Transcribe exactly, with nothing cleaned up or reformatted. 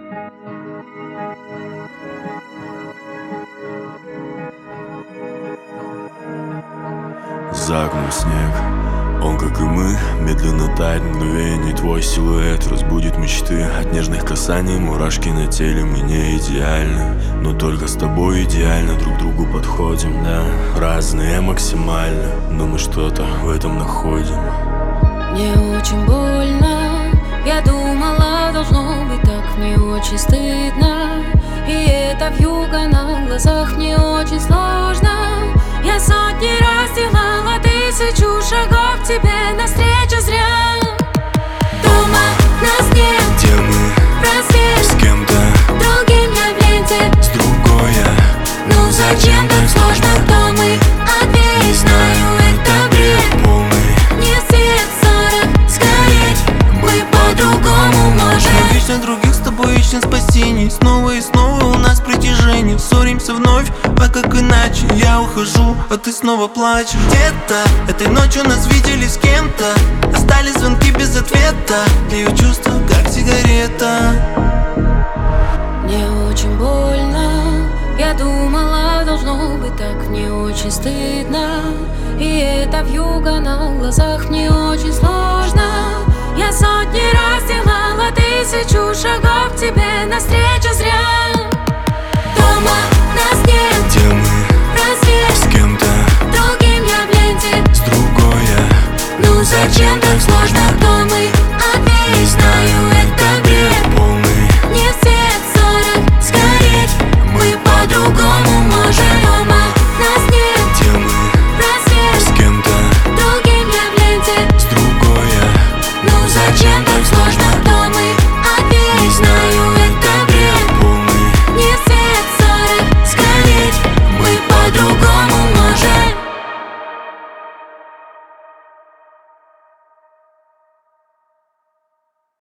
За окном снег, он, как и мы, медленно тает мгновение. Твой силуэт разбудит мечты. От нежных касаний мурашки на теле. Мы не идеальны, но только с тобой идеально друг другу подходим, да. Разные максимально, но мы что-то в этом находим. Мне очень больно, я думала, должно быть так. Мне очень стыдно, и это вьюга на глазах. Мне очень сложно. Я сотни раз делала тысячу шагов к тебе навстречу зря. Дома нас нет, где мы? Рассвет с кем-то другим я в ленте, с другой я. Ну зачем так сложно? Кто мы? Ответь, Не знаю, это бред полный. Не свет сорок, скорей мы по-другому можем. Мы вечно других, с тобой ищем спасение. Снова и снова у нас притяжение. Ссоримся вновь, а как иначе? Я ухожу, а ты снова плачешь. Где-то этой ночью нас видели с кем-то. Остались звонки без ответа. Тлеют чувства, как сигарета. Мне очень больно, я думала, должно быть так. Мне очень стыдно, и это вьюга на глазах. Мне очень сложно. Я сотни раз делала тысячу шагов к тебе навстречу.